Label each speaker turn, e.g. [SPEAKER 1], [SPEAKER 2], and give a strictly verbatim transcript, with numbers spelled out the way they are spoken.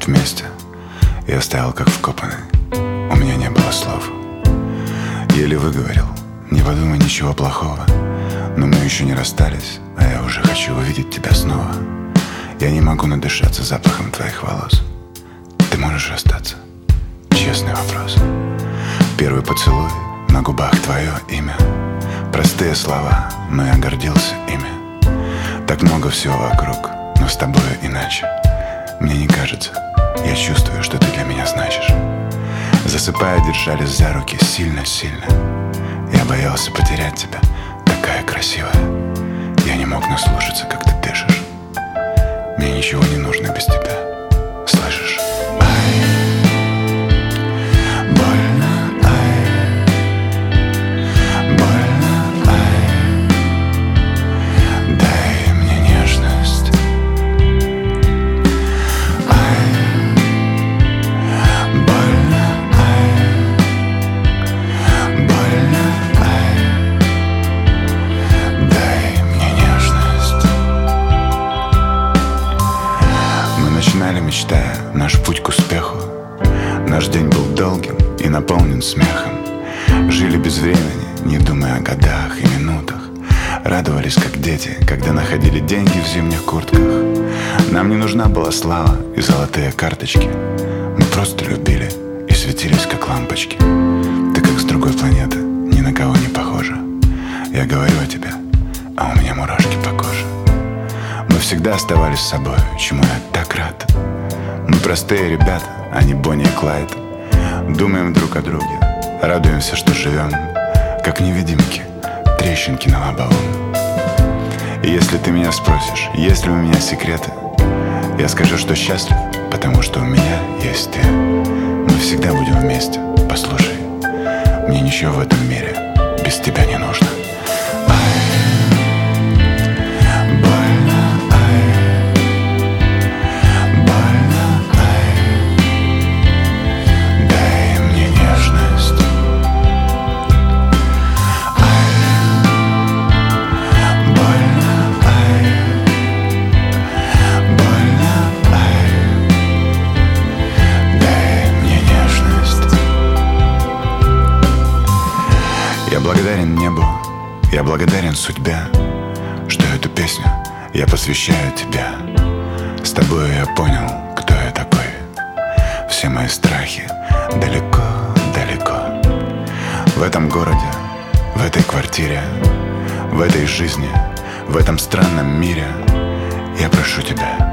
[SPEAKER 1] вместе. Я стоял как вкопанный, у меня не было слов. Еле выговорил: не подумай ничего плохого, но мы еще не расстались, а я уже хочу увидеть тебя снова. Я не могу надышаться запахом твоих волос. Ты можешь расстаться? Честный вопрос. Первый поцелуй, на губах твое имя. Простые слова, но я гордился ими. Так много всего вокруг, но с тобою иначе. Мне не кажется, я чувствую, что ты для меня значишь. Засыпая, держались за руки сильно-сильно. Я боялся потерять тебя, такая красивая. Я не мог наслушаться, как ты дышишь. Мне ничего не нужно без тебя, слышишь? Ай, больно, ай, больно, ай, дай мне нежность. Ай, больно, ай, больно, ай, дай мне нежность. Мы начинали, мечтая наш путь к успеху. Наш день был долгим и наполнен смехом. Жили без времени, не думая о годах и минутах. Радовались, как дети, когда находили деньги в зимних куртках. Нам не нужна была слава и золотые карточки. Мы просто любили и светились, как лампочки. Ты как с другой планеты, ни на кого не похожа. Я говорю о тебе, а у меня мурашки по коже. Мы всегда оставались собой, чему я так рад. Мы простые ребята, а не Бонни и Клайд. Думаем друг о друге, радуемся, что живем, как невидимки, трещинки на лобовом. И если ты меня спросишь, есть ли у меня секреты, я скажу, что счастлив, потому что у меня есть ты. Мы всегда будем вместе, послушай. Мне ничего в этом мире без тебя не нужно. Я благодарен небу, я благодарен судьбе, что эту песню я посвящаю тебе. С тобою я понял, кто я такой. Все мои страхи далеко-далеко. В этом городе, в этой квартире, в этой жизни, в этом странном мире я прошу тебя,